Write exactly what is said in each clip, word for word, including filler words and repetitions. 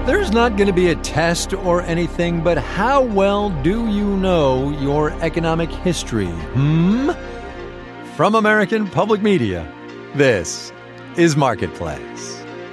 There's not going to be a test or anything, but how well do you know your economic history? Hmm? From American Public Media, this is Marketplace.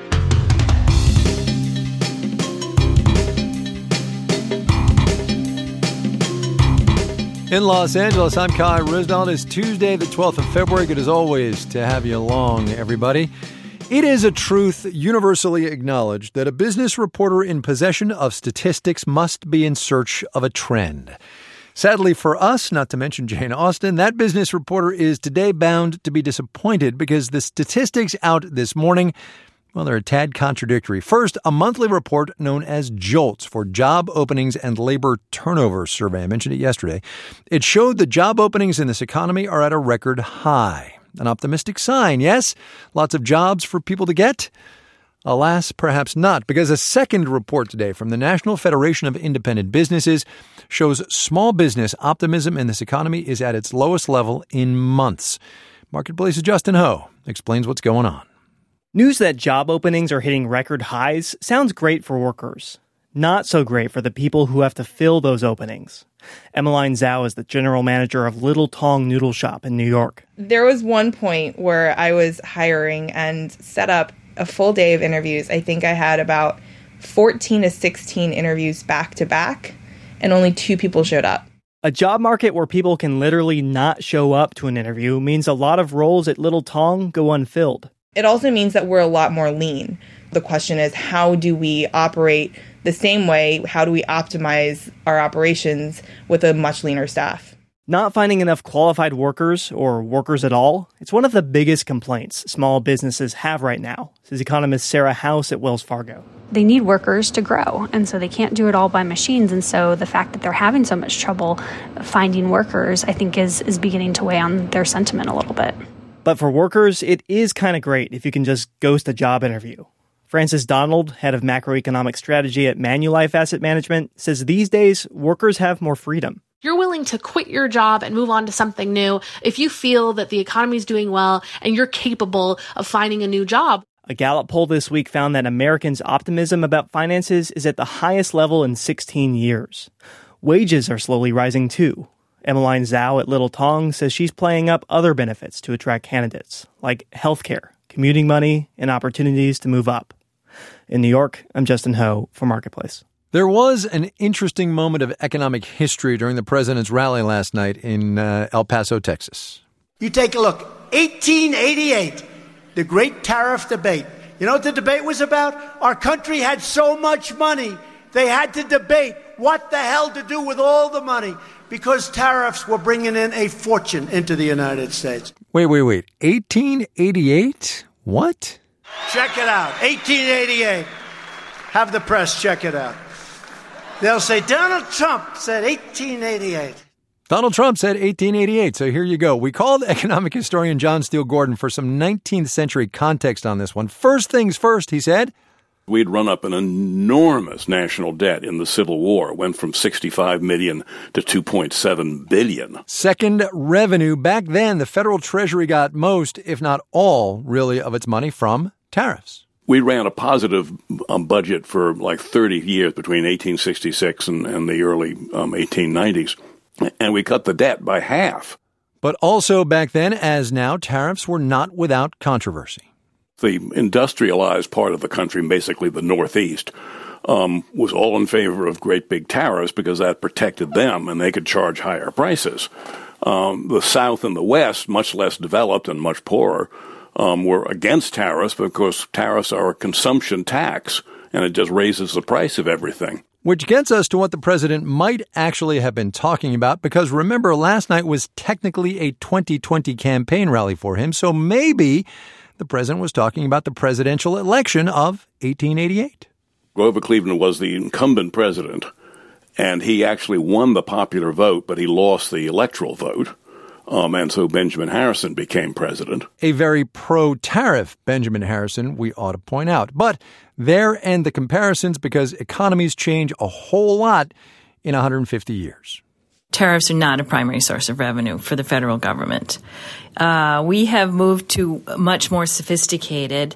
In Los Angeles, I'm Kai Ryssdal. It's Tuesday, the twelfth of February. Good as always to have you along, everybody. It is a truth universally acknowledged that a business reporter in possession of statistics must be in search of a trend. Sadly for us, not to mention Jane Austen, that business reporter is today bound to be disappointed because the statistics out this morning, well, they're a tad contradictory. First, a monthly report known as JOLTS for Job Openings and Labor Turnover Survey. I mentioned it yesterday. It showed the job openings in this economy are at a record high. An optimistic sign, yes? Lots of jobs for people to get? Alas, perhaps not, because a second report today from the National Federation of Independent Businesses shows small business optimism in this economy is at its lowest level in months. Marketplace's Justin Ho explains what's going on. News that job openings are hitting record highs sounds great for workers. Not so great for the people who have to fill those openings. Emmeline Zhao is the general manager of Little Tong Noodle Shop in New York. There was one point where I was hiring and set up a full day of interviews. I think I had about fourteen to sixteen interviews back to back, and only two people showed up. A job market where people can literally not show up to an interview means a lot of roles at Little Tong go unfilled. It also means that we're a lot more lean. The question is, how do we operate the same way? How do we optimize our operations with a much leaner staff? Not finding enough qualified workers or workers at all, it's one of the biggest complaints small businesses have right now, says economist Sarah House at Wells Fargo. They need workers to grow, and so they can't do it all by machines. And so the fact that they're having so much trouble finding workers, I think, is, is beginning to weigh on their sentiment a little bit. But for workers, it is kind of great if you can just ghost a job interview. Francis Donald, head of macroeconomic strategy at Manulife Asset Management, says these days, workers have more freedom. You're willing to quit your job and move on to something new if you feel that the economy is doing well and you're capable of finding a new job. A Gallup poll this week found that Americans' optimism about finances is at the highest level in sixteen years. Wages are slowly rising too. Emmeline Zhao at Little Tong says she's playing up other benefits to attract candidates, like healthcare, commuting money, and opportunities to move up. In New York, I'm Justin Ho for Marketplace. There was an interesting moment of economic history during the president's rally last night in uh, El Paso, Texas. You take a look. eighteen eighty-eight, the great tariff debate. You know what the debate was about? Our country had so much money, they had to debate what the hell to do with all the money because tariffs were bringing in a fortune into the United States. Wait, wait, wait. eighteen eighty-eight? What? Check it out. eighteen eighty-eight. Have the press check it out. They'll say Donald Trump said eighteen eighty-eight. Donald Trump said eighteen eighty-eight, so here you go. We called economic historian John Steele Gordon for some nineteenth century context on this one. First things first, he said. We'd run up an enormous national debt in the Civil War. It went from sixty-five million dollars to two point seven billion dollars. Second, revenue. Back then, the federal treasury got most, if not all, really, of its money from tariffs. We ran a positive um, budget for like thirty years between eighteen sixty-six and, and the early um, eighteen nineties, and we cut the debt by half. But also back then, as now, tariffs were not without controversy. The industrialized part of the country, basically the Northeast, um, was all in favor of great big tariffs because that protected them and they could charge higher prices. Um, the South and the West, much less developed and much poorer, um, were against tariffs because tariffs are a consumption tax and it just raises the price of everything. Which gets us to what the president might actually have been talking about, because remember, last night was technically a twenty twenty campaign rally for him, so maybe the president was talking about the presidential election of eighteen eighty-eight. Grover Cleveland was the incumbent president, and he actually won the popular vote, but he lost the electoral vote. Um, and so Benjamin Harrison became president. A very pro-tariff Benjamin Harrison, we ought to point out. But there end the comparisons, because economies change a whole lot in one hundred fifty years. Tariffs are not a primary source of revenue for the federal government. Uh, we have moved to much more sophisticated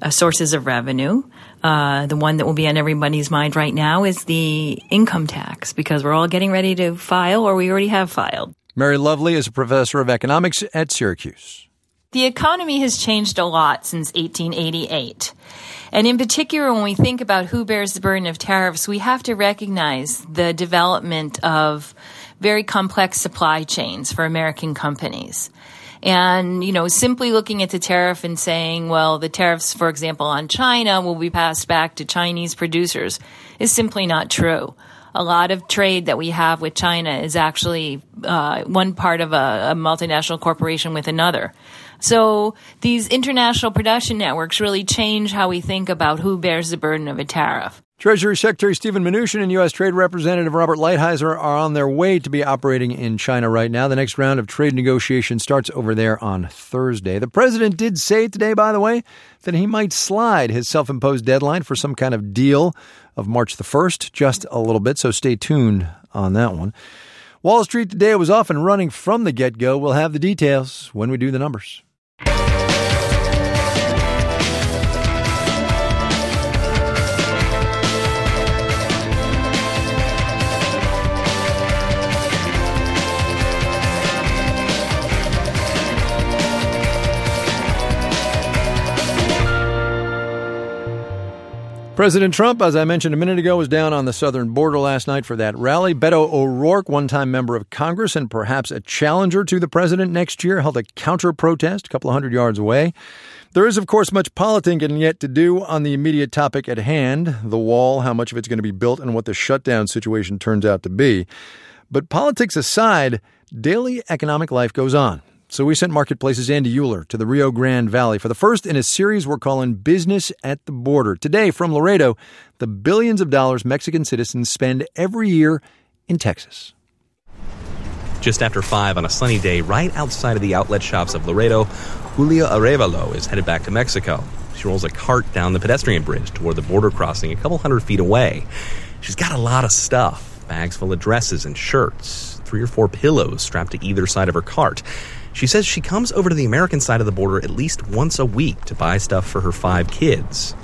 uh, sources of revenue. Uh, the one that will be on everybody's mind right now is the income tax, because we're all getting ready to file, or we already have filed. Mary Lovely is a professor of economics at Syracuse. The economy has changed a lot since eighteen eighty-eight. And in particular, when we think about who bears the burden of tariffs, we have to recognize the development of very complex supply chains for American companies. And, you know, simply looking at the tariff and saying, well, the tariffs, for example, on China will be passed back to Chinese producers is simply not true. A lot of trade that we have with China is actually uh, one part of a, a multinational corporation with another. So these international production networks really change how we think about who bears the burden of a tariff. Treasury Secretary Steven Mnuchin and U S. Trade Representative Robert Lighthizer are on their way to be operating in China right now. The next round of trade negotiations starts over there on Thursday. The president did say today, by the way, that he might slide his self-imposed deadline for some kind of deal of March the first just a little bit, so stay tuned on that one. Wall Street today was off and running from the get-go. We'll have the details when we do the numbers. President Trump, as I mentioned a minute ago, was down on the southern border last night for that rally. Beto O'Rourke, one-time member of Congress and perhaps a challenger to the president next year, held a counter-protest a couple of hundred yards away. There is, of course, much politicking yet to do on the immediate topic at hand, the wall, how much of it's going to be built, and what the shutdown situation turns out to be. But politics aside, daily economic life goes on. So we sent Marketplace's Andy Euler to the Rio Grande Valley for the first in a series we're calling Business at the Border. Today, from Laredo, the billions of dollars Mexican citizens spend every year in Texas. Just after five on a sunny day right outside of the outlet shops of Laredo, Julia Arevalo is headed back to Mexico. She rolls a cart down the pedestrian bridge toward the border crossing a couple hundred feet away. She's got a lot of stuff, bags full of dresses and shirts, three or four pillows strapped to either side of her cart. She says she comes over to the American side of the border at least once a week to buy stuff for her five kids.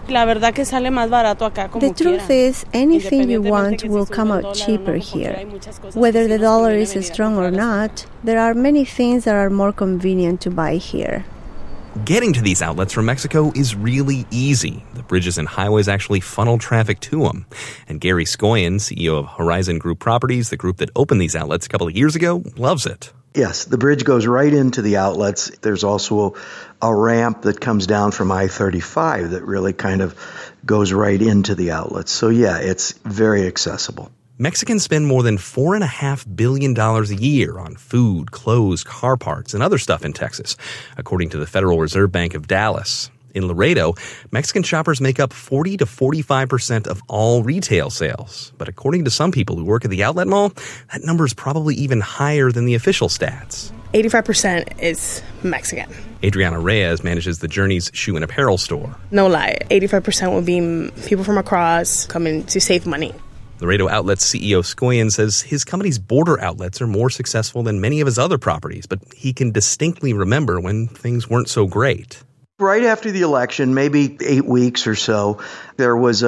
The truth is, anything you want will come out cheaper here. Whether the dollar is strong or not, there are many things that are more convenient to buy here. Getting to these outlets from Mexico is really easy. The bridges and highways actually funnel traffic to them. And Gary Scoyen, C E O of Horizon Group Properties, the group that opened these outlets a couple of years ago, loves it. Yes, the bridge goes right into the outlets. There's also a, a ramp that comes down from I thirty-five that really kind of goes right into the outlets. So, yeah, it's very accessible. Mexicans spend more than four point five billion dollars a year on food, clothes, car parts, and other stuff in Texas, according to the Federal Reserve Bank of Dallas. In Laredo, Mexican shoppers make up forty to forty-five percent of all retail sales. But according to some people who work at the outlet mall, that number is probably even higher than the official stats. eighty-five percent is Mexican. Adriana Reyes manages the Journeys shoe and apparel store. No lie, eighty-five percent will be people from across coming to save money. Laredo Outlet's C E O Scoyen says his company's border outlets are more successful than many of his other properties, but he can distinctly remember when things weren't so great. Right after the election, maybe eight weeks or so, there was a,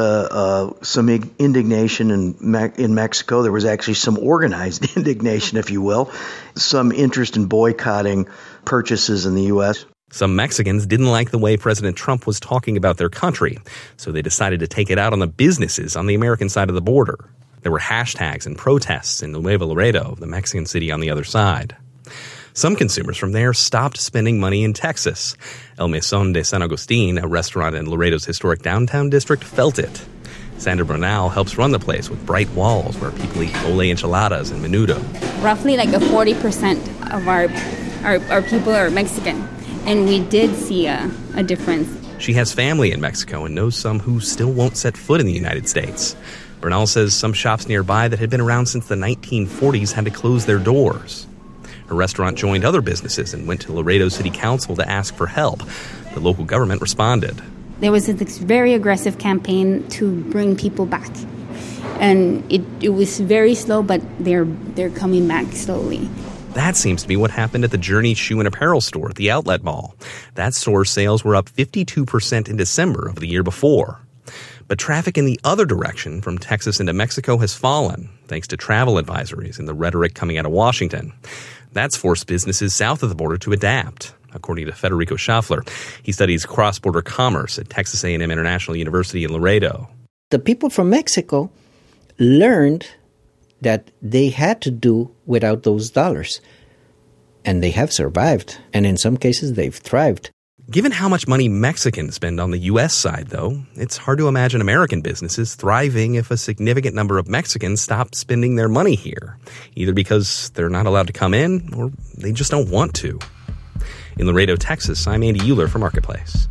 a some indignation in Me- in Mexico. There was actually some organized indignation, if you will, some interest in boycotting purchases in the U S. Some Mexicans didn't like the way President Trump was talking about their country, so they decided to take it out on the businesses on the American side of the border. There were hashtags and protests in Nuevo Laredo, the Mexican city on the other side. Some consumers from there stopped spending money in Texas. El Mesón de San Agustín, a restaurant in Laredo's historic downtown district, felt it. Sandra Bernal helps run the place with bright walls where people eat mole enchiladas and menudo. Roughly like a forty percent of our, our, our people are Mexican, and we did see a, a difference. She has family in Mexico and knows some who still won't set foot in the United States. Bernal says some shops nearby that had been around since the nineteen forties had to close their doors. Her restaurant joined other businesses and went to Laredo City Council to ask for help. The local government responded. There was this very aggressive campaign to bring people back. And it, it was very slow, but they're they're coming back slowly. That seems to be what happened at the Journey Shoe and Apparel store at the Outlet Mall. That store's sales were up fifty-two percent in December of the year before. But traffic in the other direction, from Texas into Mexico, has fallen, thanks to travel advisories and the rhetoric coming out of Washington. That's forced businesses south of the border to adapt, according to Federico Schaffler. He studies cross-border commerce at Texas A and M International University in Laredo. The people from Mexico learned that they had to do without those dollars. And they have survived. And in some cases, they've thrived. Given how much money Mexicans spend on the U S side, though, it's hard to imagine American businesses thriving if a significant number of Mexicans stop spending their money here, either because they're not allowed to come in or they just don't want to. In Laredo, Texas, I'm Andy Euler for Marketplace.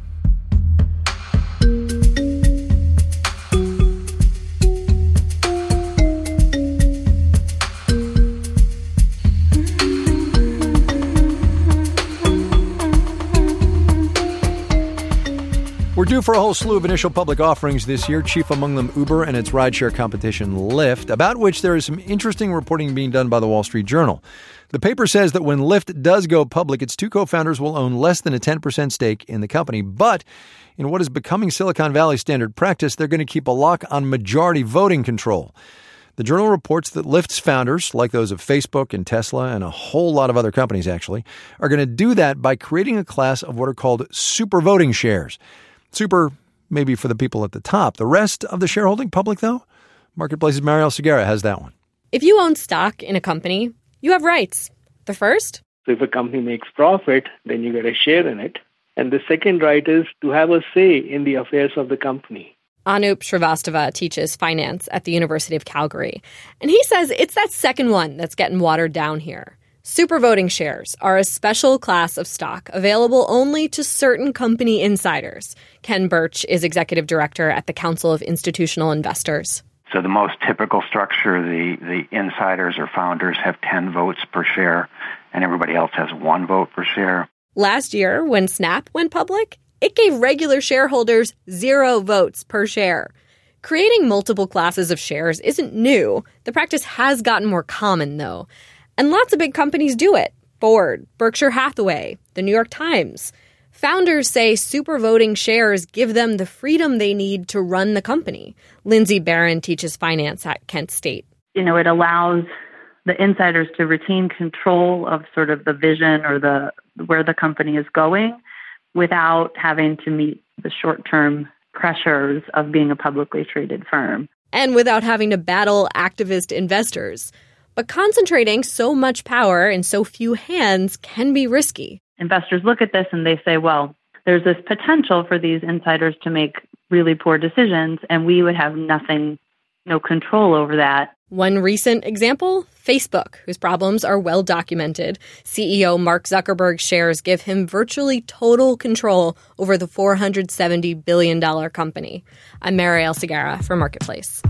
We're due for a whole slew of initial public offerings this year, chief among them Uber and its rideshare competition Lyft, about which there is some interesting reporting being done by the Wall Street Journal. The paper says that when Lyft does go public, its two co-founders will own less than a ten percent stake in the company. But in what is becoming Silicon Valley standard practice, they're going to keep a lock on majority voting control. The Journal reports that Lyft's founders, like those of Facebook and Tesla and a whole lot of other companies actually, are going to do that by creating a class of what are called super voting shares. Super, maybe for the people at the top. The rest of the shareholding public, though? Marketplace's Marielle Segarra has that one. If you own stock in a company, you have rights. The first? So if a company makes profit, then you get a share in it. And the second right is to have a say in the affairs of the company. Anup Srivastava teaches finance at the University of Calgary. And he says it's that second one that's getting watered down here. Super voting shares are a special class of stock available only to certain company insiders. Ken Birch is executive director at the Council of Institutional Investors. So the most typical structure, the, the insiders or founders have ten votes per share, and everybody else has one vote per share. Last year, when Snap went public, it gave regular shareholders zero votes per share. Creating multiple classes of shares isn't new. The practice has gotten more common, though. And lots of big companies do it. Ford, Berkshire Hathaway, the New York Times. Founders say super voting shares give them the freedom they need to run the company. Lindsay Barron teaches finance at Kent State. You know, it allows the insiders to retain control of sort of the vision or the where the company is going without having to meet the short-term pressures of being a publicly traded firm. And without having to battle activist investors. But concentrating so much power in so few hands can be risky. Investors look at this and they say, well, there's this potential for these insiders to make really poor decisions, and we would have nothing, no control over that. One recent example, Facebook, whose problems are well documented. C E O Mark Zuckerberg's shares give him virtually total control over the four hundred seventy billion dollars company. I'm Marielle Segarra for Marketplace.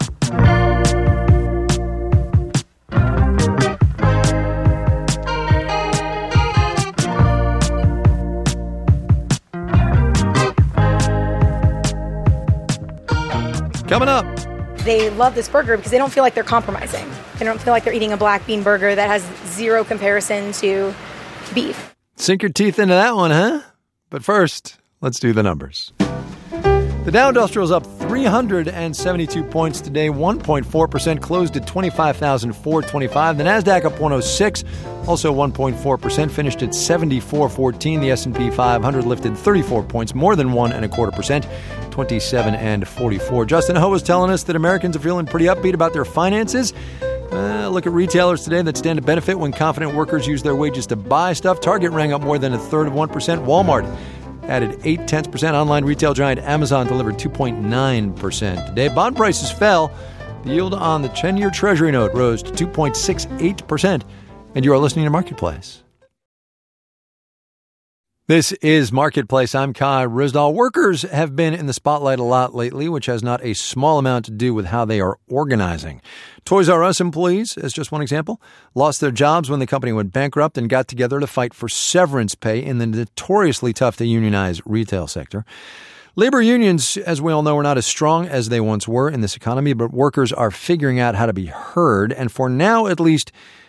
Coming up. They love this burger because they don't feel like they're compromising. They don't feel like they're eating a black bean burger that has zero comparison to beef. Sink your teeth into that one, huh? But first, let's do the numbers. The Dow Industrial's up three hundred seventy-two points today, one point four percent, closed at twenty-five thousand four hundred twenty-five. The Nasdaq up one hundred six, also one point four percent, finished at seventy-four fourteen. The S and P five hundred lifted thirty-four points, more than one and a quarter percent, twenty-seven and forty-four. Justin Ho was telling us that Americans are feeling pretty upbeat about their finances. Uh, look at retailers today that stand to benefit when confident workers use their wages to buy stuff. Target rang up more than a third of one percent. Walmart added eight tenths percent. Online retail giant Amazon delivered two point nine percent. Today, bond prices fell. The yield on the ten-year Treasury note rose to two point six eight percent. And you are listening to Marketplace. This is Marketplace. I'm Kai Ryssdal. Workers have been in the spotlight a lot lately, which has not a small amount to do with how they are organizing. Toys R Us employees, as just one example, lost their jobs when the company went bankrupt and got together to fight for severance pay in the notoriously tough to unionize retail sector. Labor unions, as we all know, are not as strong as they once were in this economy, but workers are figuring out how to be heard. And for now, at least,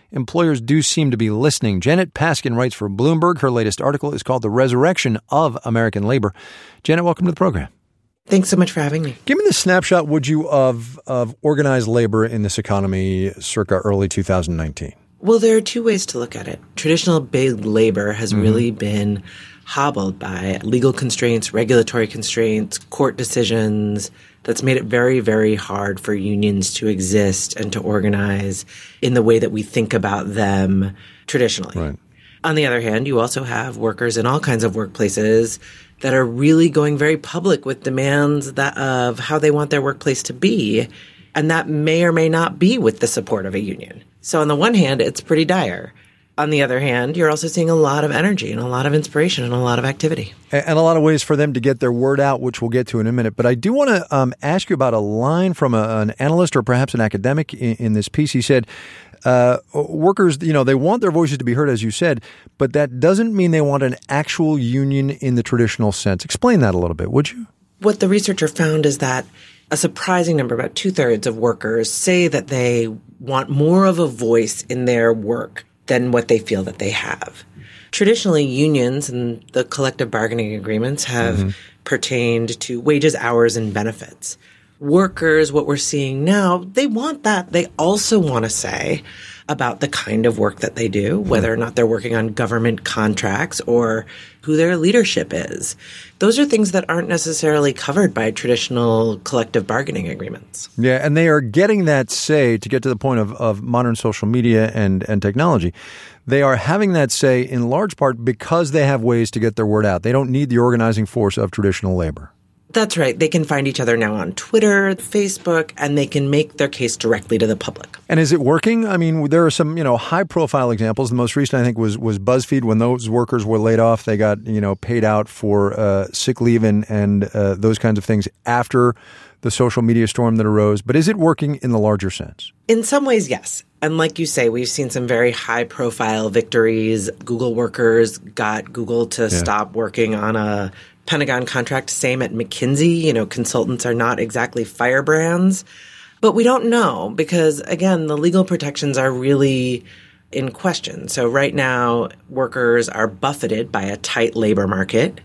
employers do seem to be listening. Janet Paskin writes for Bloomberg. Her latest article is called The Resurrection of American Labor. Janet, welcome to the program. Thanks so much for having me. Give me the snapshot, would you, of, of organized labor in this economy circa early two thousand nineteen? Well, there are two ways to look at it. Traditional big labor has mm-hmm. really been hobbled by legal constraints, regulatory constraints, court decisions. That's made it very, very hard for unions to exist and to organize in the way that we think about them traditionally. Right. On the other hand, you also have workers in all kinds of workplaces that are really going very public with demands that of how they want their workplace to be, and that may or may not be with the support of a union. So on the one hand, it's pretty dire. On the other hand, you're also seeing a lot of energy and a lot of inspiration and a lot of activity. And a lot of ways for them to get their word out, which we'll get to in a minute. But I do want to um, ask you about a line from a, an analyst or perhaps an academic in, in this piece. He said, uh, workers, you know, they want their voices to be heard, as you said, but that doesn't mean they want an actual union in the traditional sense. Explain that a little bit, would you? What the researcher found is that a surprising number, about two-thirds of workers, say that they want more of a voice in their work than what they feel that they have. Traditionally, unions and the collective bargaining agreements have mm-hmm. pertained to wages, hours, and benefits. Workers, what we're seeing now, they want that. They also want to say about the kind of work that they do, whether or not they're working on government contracts or who their leadership is. Those are things that aren't necessarily covered by traditional collective bargaining agreements. Yeah, and they are getting that say, to get to the point of, of modern social media and, and technology. They are having that say in large part because they have ways to get their word out. They don't need the organizing force of traditional labor. That's right. They can find each other now on Twitter, Facebook, and they can make their case directly to the public. And is it working? I mean, there are some, you know, high-profile examples. The most recent, I think, was was BuzzFeed. When those workers were laid off, they got, you know, paid out for uh, sick leave and, and uh, those kinds of things after the social media storm that arose. But is it working in the larger sense? In some ways, yes. And like you say, we've seen some very high-profile victories. Google workers got Google to yeah. stop working on a Pentagon contract. Same at McKinsey. You know, consultants are not exactly firebrands. But we don't know because, again, the legal protections are really in question. So right now, workers are buffeted by a tight labor market.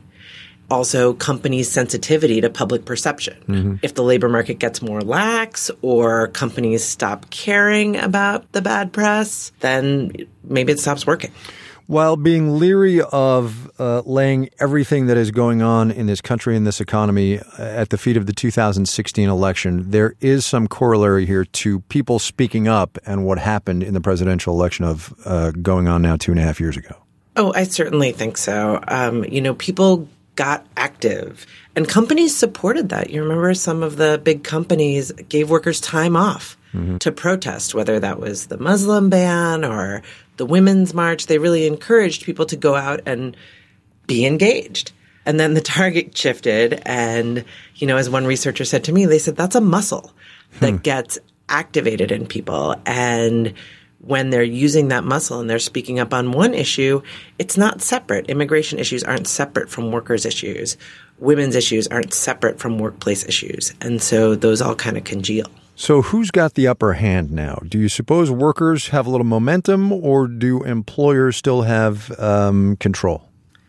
Also, companies' sensitivity to public perception. Mm-hmm. If the labor market gets more lax or companies stop caring about the bad press, then maybe it stops working. While being leery of uh, laying everything that is going on in this country and this economy at the feet of the two thousand sixteen election, there is some corollary here to people speaking up and what happened in the presidential election of uh, going on now two and a half years ago. Oh, I certainly think so. Um, you know, people got active and companies supported that. You remember some of the big companies gave workers time off mm-hmm. to protest, whether that was the Muslim ban or the Women's March. They really encouraged people to go out and be engaged. And then the target shifted. And, you know, as one researcher said to me, they said that's a muscle that hmm. gets activated in people. And when they're using that muscle and they're speaking up on one issue, it's not separate. Immigration issues aren't separate from workers' issues. Women's issues aren't separate from workplace issues. And so those all kind of congeal. So who's got the upper hand now? Do you suppose workers have a little momentum or do employers still have um, control?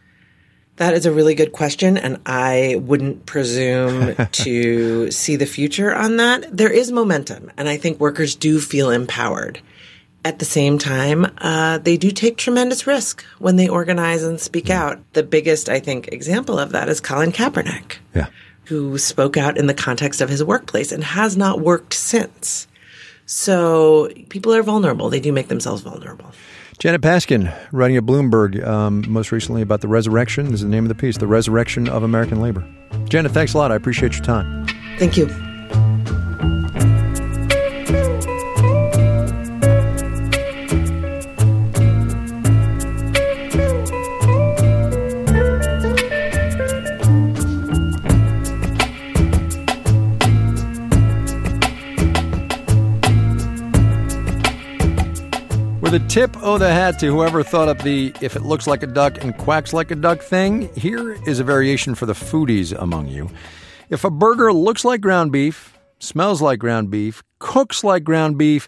That is a really good question, and I wouldn't presume to see the future on that. There is momentum, and I think workers do feel empowered. At the same time, uh, they do take tremendous risk when they organize and speak out. The biggest, I think, example of that is Colin Kaepernick. Yeah. Who spoke out in the context of his workplace and has not worked since. So people are vulnerable. They do make themselves vulnerable. Janet Paskin, writing at Bloomberg, um, most recently about the resurrection. This is the name of the piece, The Resurrection of American Labor. Janet, thanks a lot. I appreciate your time. Thank you. The tip of the hat to whoever thought up the if it looks like a duck and quacks like a duck thing, here is a variation for the foodies among you. If a burger looks like ground beef, smells like ground beef, cooks like ground beef,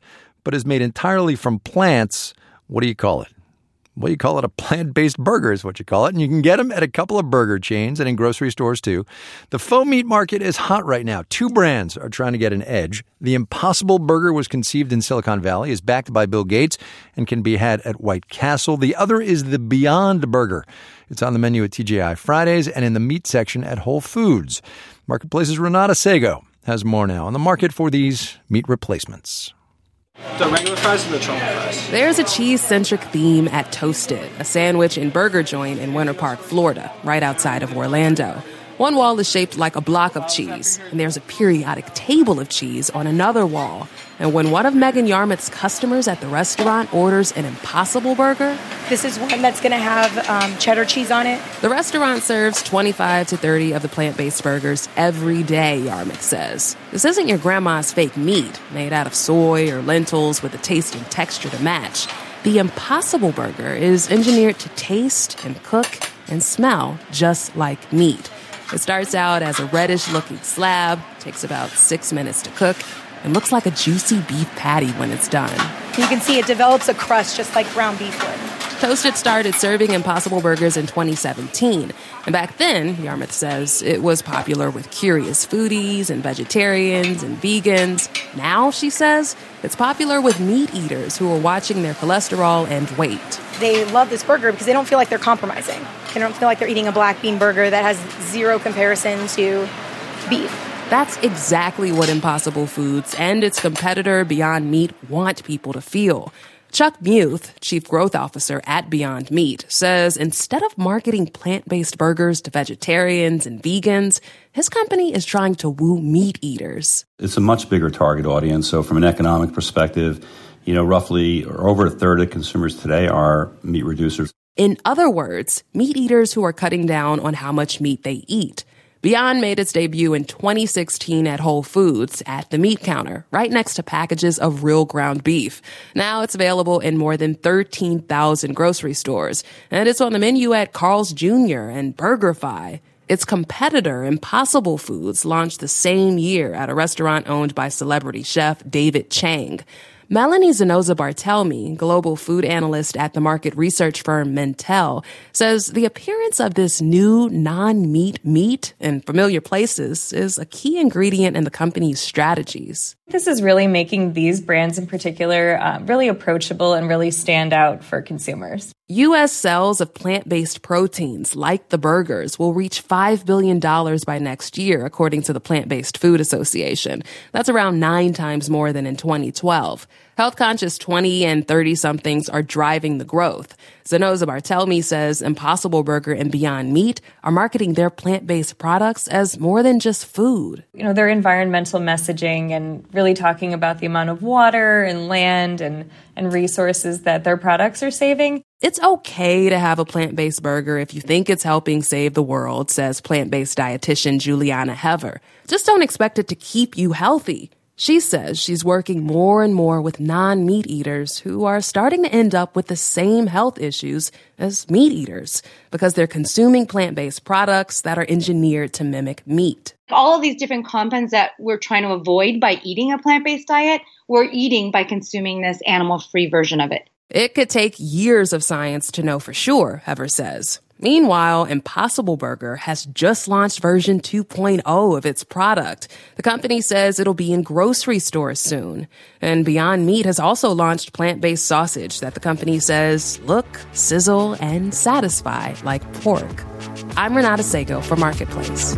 but is made entirely from plants. What do you call it? Well, you call it a plant-based burger is what you call it, and you can get them at a couple of burger chains and in grocery stores, too. The faux meat market is hot right now. Two brands are trying to get an edge. The Impossible Burger was conceived in Silicon Valley, is backed by Bill Gates, and can be had at White Castle. The other is the Beyond Burger. It's on the menu at T G I Fridays and in the meat section at Whole Foods. Marketplace's Renata Sego has more now on the market for these meat replacements. The regular fries or the truffle fries? There's a cheese-centric theme at Toasted, a sandwich and burger joint in Winter Park, Florida, right outside of Orlando. One wall is shaped like a block of cheese, and there's a periodic table of cheese on another wall. And when one of Megan Yarmouth's customers at the restaurant orders an Impossible Burger... This is one that's going to have um, cheddar cheese on it. The restaurant serves twenty-five to thirty of the plant-based burgers every day, Yarmouth says. This isn't your grandma's fake meat, made out of soy or lentils with a taste and texture to match. The Impossible Burger is engineered to taste and cook and smell just like meat. It starts out as a reddish-looking slab, takes about six minutes to cook, and looks like a juicy beef patty when it's done. You can see it develops a crust just like ground beef would. Toasted started serving Impossible Burgers in twenty seventeen. And back then, Yarmouth says, it was popular with curious foodies and vegetarians and vegans. Now, she says, it's popular with meat eaters who are watching their cholesterol and weight. They love this burger because they don't feel like they're compromising. They don't feel like they're eating a black bean burger that has zero comparison to beef. That's exactly what Impossible Foods and its competitor Beyond Meat want people to feel. Chuck Muth, Chief Growth Officer at Beyond Meat, says instead of marketing plant-based burgers to vegetarians and vegans, his company is trying to woo meat eaters. It's a much bigger target audience. So from an economic perspective, you know, roughly or over a third of consumers today are meat reducers. In other words, meat eaters who are cutting down on how much meat they eat. Beyond made its debut in twenty sixteen at Whole Foods at the meat counter, right next to packages of real ground beef. Now it's available in more than thirteen thousand grocery stores, and it's on the menu at Carl's Junior and BurgerFi. Its competitor, Impossible Foods, launched the same year at a restaurant owned by celebrity chef David Chang. Melanie Zanoza-Bartelme, global food analyst at the market research firm Mintel, says the appearance of this new non-meat meat in familiar places is a key ingredient in the company's strategies. This is really making these brands in particular uh, really approachable and really stand out for consumers. U S sales of plant-based proteins, like the burgers, will reach five billion dollars by next year, according to the Plant-Based Food Association. That's around nine times more than in twenty twelve. Health-conscious twenty and thirty-somethings are driving the growth. Zanoza-Bartelme says Impossible Burger and Beyond Meat are marketing their plant-based products as more than just food. You know, their environmental messaging and really talking about the amount of water and land and, and resources that their products are saving. It's okay to have a plant-based burger if you think it's helping save the world, says plant-based dietitian Juliana Hever. Just don't expect it to keep you healthy. She says she's working more and more with non-meat eaters who are starting to end up with the same health issues as meat eaters because they're consuming plant-based products that are engineered to mimic meat. All of these different compounds that we're trying to avoid by eating a plant-based diet, we're eating by consuming this animal-free version of it. It could take years of science to know for sure, Hever says. Meanwhile, Impossible Burger has just launched version two point oh of its product. The company says it'll be in grocery stores soon. And Beyond Meat has also launched plant-based sausage that the company says look, sizzle, and satisfy like pork. I'm Renata Sego for Marketplace.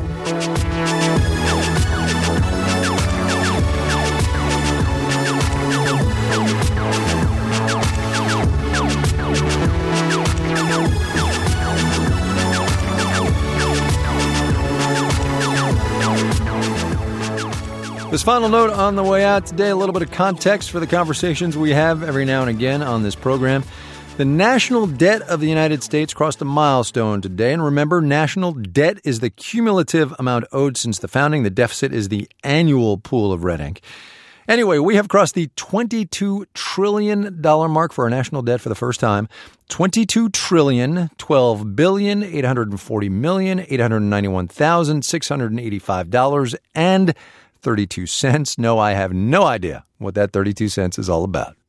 This final note on the way out today, a little bit of context for the conversations we have every now and again on this program. The national debt of the United States crossed a milestone today. And remember, national debt is the cumulative amount owed since the founding. The deficit is the annual pool of red ink. Anyway, we have crossed the twenty-two trillion dollars mark for our national debt for the first time. twenty-two trillion dollars, twelve billion dollars, eight hundred forty million dollars, eight hundred ninety-one thousand, six hundred eighty-five dollars and thirty-two cents. No, I have no idea what that thirty-two cents is all about.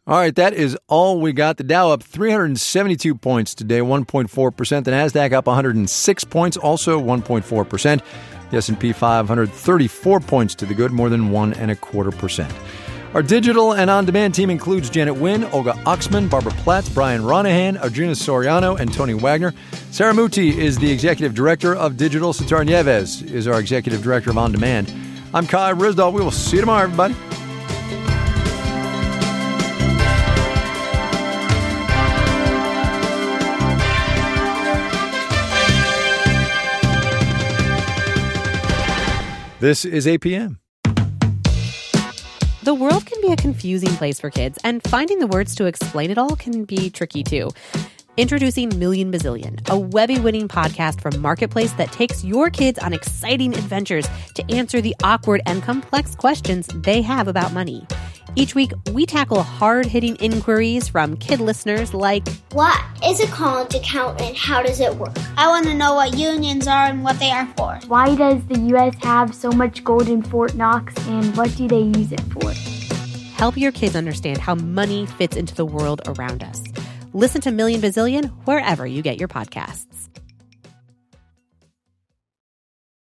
All right, that is all we got. The Dow up three hundred seventy-two points today, one point four percent. The NASDAQ up one hundred six points, also one point four percent. The S and P five hundred thirty-four points to the good, more than one and a quarter percent. Our digital and on-demand team includes Janet Wynn, Olga Oxman, Barbara Platts, Brian Ronahan, Arjuna Soriano, and Tony Wagner. Sarah Muti is the executive director of digital. Sitar Nieves is our executive director of on-demand. I'm Kai Ryssdal. We will see you tomorrow, everybody. This is A P M. The world can be a confusing place for kids, and finding the words to explain it all can be tricky too. Introducing Million Bazillion, a Webby-winning podcast from Marketplace that takes your kids on exciting adventures to answer the awkward and complex questions they have about money. Each week, we tackle hard-hitting inquiries from kid listeners like, what is a college account and how does it work? I want to know what unions are and what they are for. Why does the U S have so much gold in Fort Knox and what do they use it for? Help your kids understand how money fits into the world around us. Listen to Million Bazillion wherever you get your podcasts.